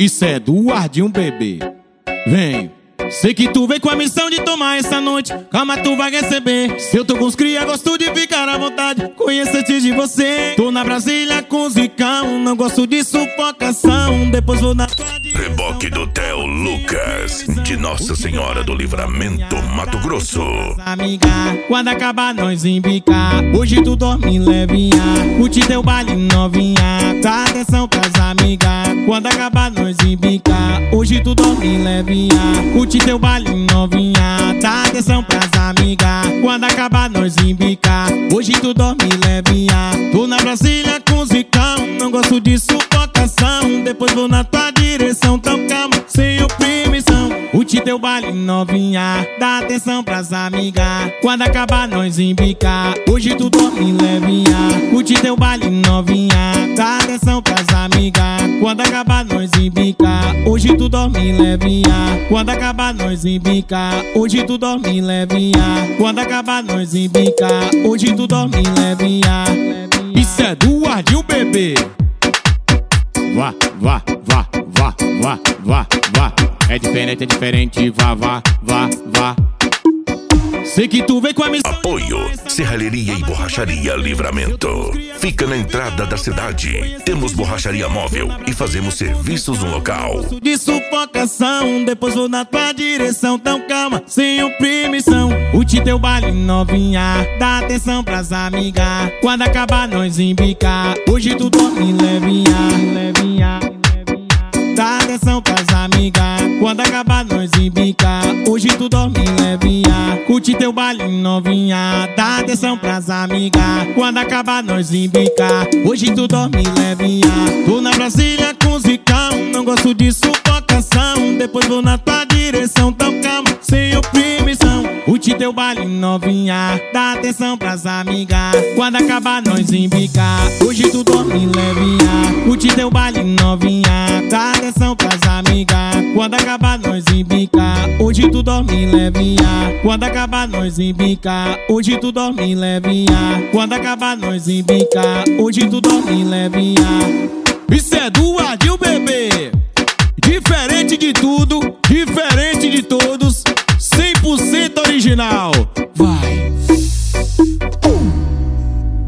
Isso é Eduardinho, bebê. Vem. Sei que tu veio com a missão de tomar essa noite. Calma, tu vai receber. Se eu tô com os cria, gosto de ficar à vontade. Conhecer-te de você. Tô na Brasília com os ricão. Não gosto de sufocação. Depois vou na tua direção. Reboque do Theo Lucas, de Nossa Senhora do Livramento, Mato Grosso. Amiga, quando acabar nós embicar. Hoje tu dorme levinha. Curte teu baile novinha. Dá atenção pras amigas. Quando acabar nós embicar. Hoje tu dorme levinha. Curte teu baile novinha. Dá atenção pras amigas. Quando acabar nós embicar. Hoje tu dorme levinha. Tô na Brasília com os ricão. Não gosto de sufocação. Depois vou na tua direção. Então calma, sem opressão. Curte teu baile novinha. Dá atenção pras amigas. Quando acabar nós embicar. Hoje tu dorme levinha. Curte teu baile novinha. Dá atenção pras amigas. Quando acabar nós embicar. Hoje tu dorme levinha. Quando acabar nós embicar. Hoje tu dorme levinha. Quando acabar nós embicar. Hoje tu dorme levinha. Isso é Eduardinho, bebê. Vá, vá, vá, vá, vá, vá, vá. É diferente, vá, vá, vá, vá. Sei que tu veio com a missão. Apoio Serralheria e Borracharia Livramento. Fica na entrada da cidade. Temos borracharia móvel e fazemos serviços no local. De sufocação, depois vou na tua direção. Então calma, sem opressão. Curte teu baile novinha. Dá atenção pras amigas. Quando acabar nós embicar. Hoje tu dorme levinha, levinha. Dá atenção pras amigas. Quando acabar nós embicar. Hoje tu dorme levinha. Curte teu baile novinha. Dá atenção pras amigas. Quando acabar nós embicar. Hoje tu dorme levinha. Tô na Brasília com os ricão. Não gosto de sufocação. Depois vou na tua direção. Então calma, sem opressão. Curte teu baile novinha. Dá atenção pras amigas. Quando acabar nós embicar. Hoje tu dorme levinha. Curte teu baile novinha. Dá atenção pras amigas. Quando acabar nós embicar. Hoje tu dorme levinha. Quando acabar nós embicar. Hoje tu dorme levinha. Quando acabar nós embicar. Hoje tu dorme levinha. Isso é Eduardinho.